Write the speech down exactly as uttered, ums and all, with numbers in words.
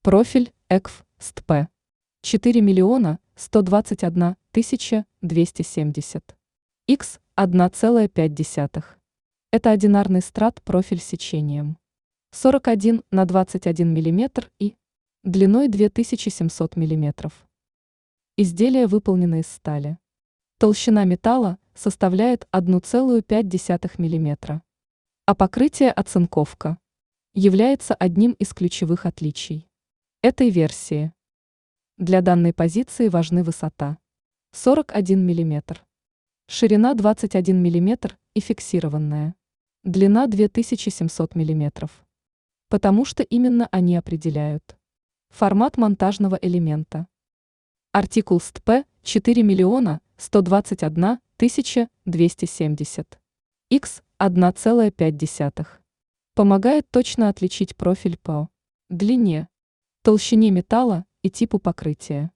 Профиль ЭКФ СТП четыре миллиона сто двадцать одна тысяча двести семьдесят икс одна целая пять десятых. Это одинарный страт профиль с сечением сорок один на двадцать один миллиметр и длиной две тысячи семьсот миллиметров. Изделие выполнено из стали. Толщина металла составляет одна целая пять десятых миллиметра. А покрытие оцинковка является одним из ключевых отличий этой версии. Для данной позиции важны высота сорок один миллиметр, ширина двадцать один миллиметр и фиксированная длина две тысячи семьсот миллиметров, потому что именно они определяют формат монтажного элемента. Артикул СТП четыре миллиона сто двадцать одна тысяча двести семьдесят икс одна целая пять десятых помогает точно отличить профиль по длине, толщине металла и типу покрытия.